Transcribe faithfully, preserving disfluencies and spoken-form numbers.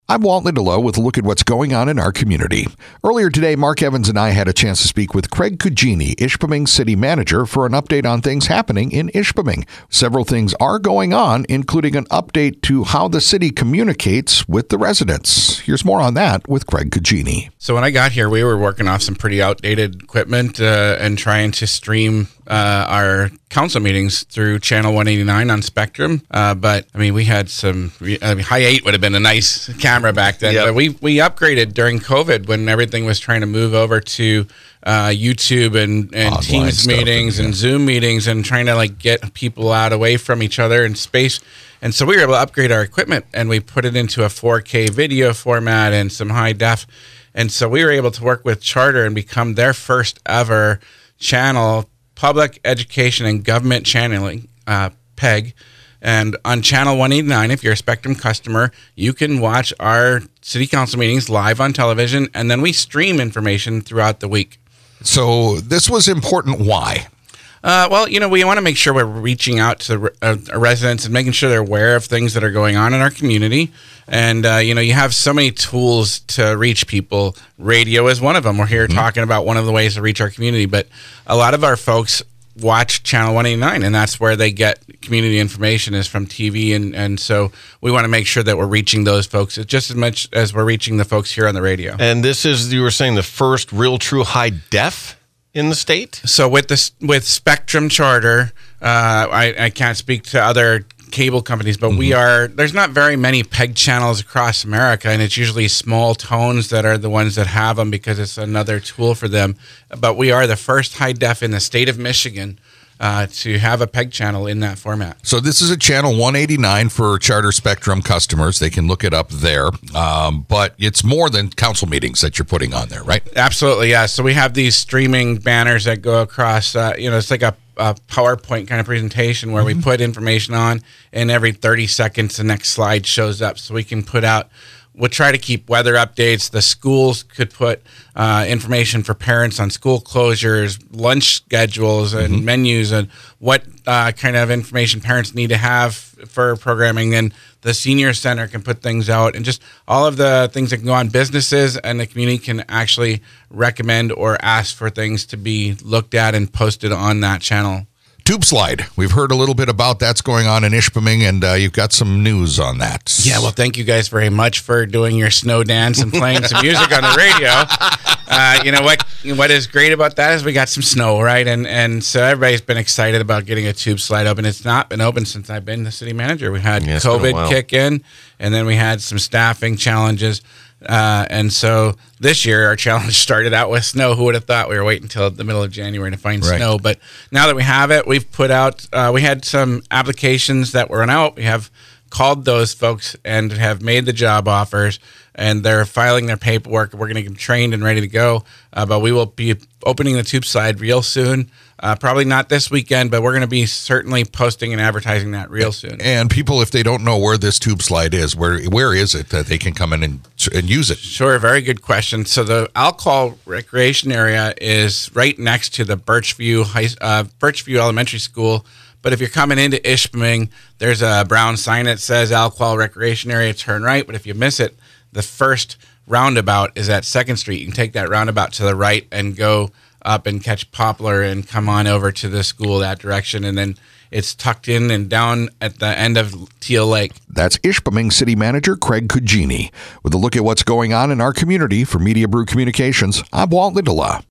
I'm Walt Lindelow with a look at what's going on in our community. Earlier today, Mark Evans and I had a chance to speak with Craig Cugine, Ishpeming City Manager, for an update on things happening in Ishpeming. Several things are going on, including an update to how the city communicates with the residents. Here's more on that with Craig Cugine. So when I got here, we were working off some pretty outdated equipment uh, and trying to stream uh, our council meetings through Channel one eighty-nine on Spectrum. Uh, but, I mean, we had some, I mean, High eight would have been a nice camera back then. Yep. But we, we upgraded during COVID when everything was trying to move over to uh, YouTube and, and Teams meetings and, yeah. and Zoom meetings and trying to, like, get people out away from each other in space. And so we were able to upgrade our equipment, and we put it into a four K video format and some high def. And so we were able to work with Charter and become their first ever channel, public education and government channeling, uh, P E G. And on Channel one eighty-nine, if you're a Spectrum customer, you can watch our city council meetings live on television, and then we stream information throughout the week. So this was important. Why? Uh, well, you know, we want to make sure we're reaching out to uh, our residents and making sure they're aware of things that are going on in our community. And, uh, you know, you have so many tools to reach people. Radio is one of them. We're here mm-hmm. talking about one of the ways to reach our community. But a lot of our folks watch Channel one eighty-nine, and that's where they get community information is from T V. And, and so we want to make sure that we're reaching those folks just as much as we're reaching the folks here on the radio. And this is, you were saying, the first real true high def in the state? So with this, with Spectrum Charter, uh, I, I can't speak to other cable companies, but mm-hmm. we are, there's not very many P E G channels across America, and it's usually small tones that are the ones that have them because it's another tool for them. But we are the first high def in the state of Michigan Uh, to have a P E G channel in that format. So this is a Channel one eighty-nine for Charter Spectrum customers. They can look it up there. Um, but it's more than council meetings that you're putting on there, right? Absolutely, yeah. So we have these streaming banners that go across, uh, you know, it's like a, a PowerPoint kind of presentation where mm-hmm. we put information on, and every thirty seconds the next slide shows up. So we can put out, we'll try to keep weather updates. The schools could put uh, information for parents on school closures, lunch schedules, and mm-hmm. menus, and what uh, kind of information parents need to have for programming. And the senior center can put things out, and just all of the things that can go on. Businesses and the community can actually recommend or ask for things to be looked at and posted on that channel. Tube slide. We've heard a little bit about that's going on in Ishpeming, and uh, you've got some news on that. Yeah, well, thank you guys very much for doing your snow dance and playing some music on the radio. Uh, you know what? What is great about that is we got some snow, right? And and so everybody's been excited about getting a tube slide open. It's not been open since I've been the city manager. We had yeah, COVID kick in, and then we had some staffing challenges. Uh, and so this year our challenge started out with snow. Who would have thought we were waiting until the middle of January to find right. snow? But now that we have it, we've put out, uh, we had some applications that were out. We have called those folks and have made the job offers, and they're filing their paperwork. We're going to get them trained and ready to go. Uh, but we will be opening the tube slide real soon. Uh, probably not this weekend, but we're going to be certainly posting and advertising that real soon. And people, if they don't know where this tube slide is, where where is it that they can come in and, and use it? Sure, very good question. So the alcohol recreation area is right next to the Birchview High, uh, Birchview Elementary School. But if you're coming into Ishpeming, there's a brown sign that says alcohol recreation area, turn right. But if you miss it, the first roundabout is at second Street. You can take that roundabout to the right and go up and catch Poplar and come on over to the school that direction. And then it's tucked in and down at the end of Teal Lake. That's Ishpeming City Manager Craig Cugine with a look at what's going on in our community. For Media Brew Communications, I'm Walt Lindelow.